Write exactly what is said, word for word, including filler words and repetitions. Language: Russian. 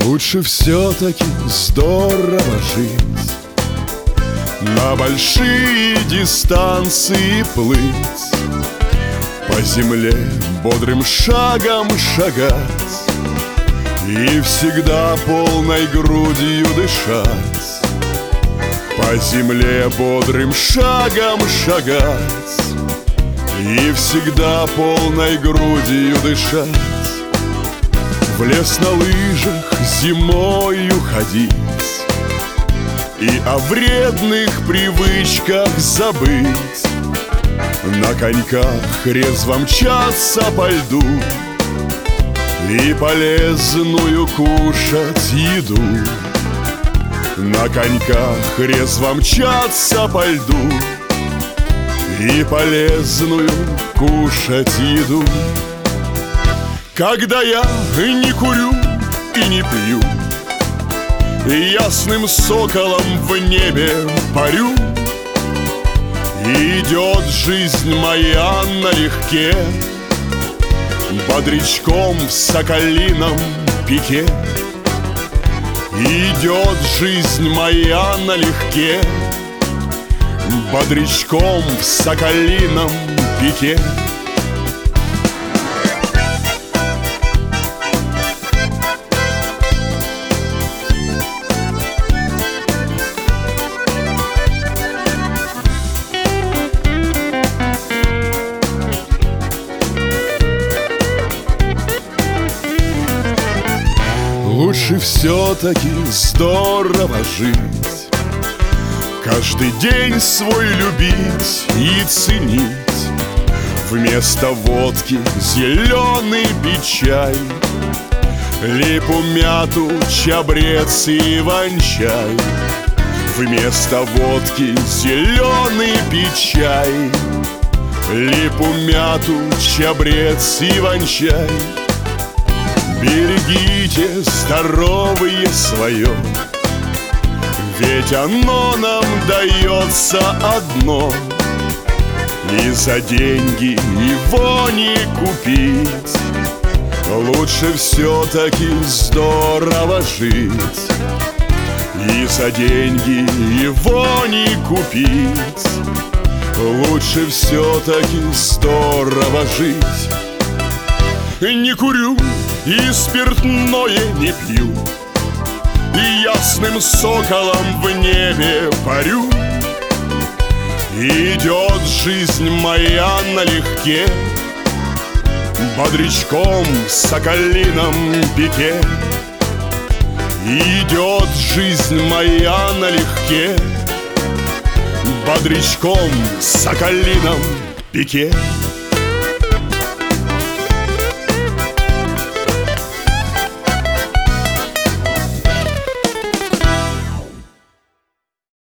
Лучше все-таки здорово жить, на большие дистанции плыть, по земле бодрым шагом шагать и всегда полной грудью дышать. По земле бодрым шагом шагать и всегда полной грудью дышать. В лес на лыжах зимою ходить и о вредных привычках забыть, на коньках резво мчаться по льду и полезную кушать еду. На коньках резво мчаться по льду и полезную кушать еду. Когда я не курю и не пью, и ясным соколом в небе парю, и идет жизнь моя налегке, бодрячком в соколином пике. Идет жизнь моя налегке, бодрячком в соколином пике. Лучше все-таки здорово жить, каждый день свой любить и ценить. Вместо водки зеленый пить чай, липу, мяту, чабрец и иван-чай. Вместо водки зеленый пить чай, липу, мяту, чабрец и иван-чай. Берегите здоровье свое, ведь оно нам дается одно, и за деньги его не купить. Лучше все-таки здорово жить, и за деньги его не купить. Лучше все-таки здорово жить. Не курю и спиртное не пью, и ясным соколом в небе парю. Идет жизнь моя налегке, бодрячком в соколином пике. Идет жизнь моя налегке, бодрячком в соколином пике.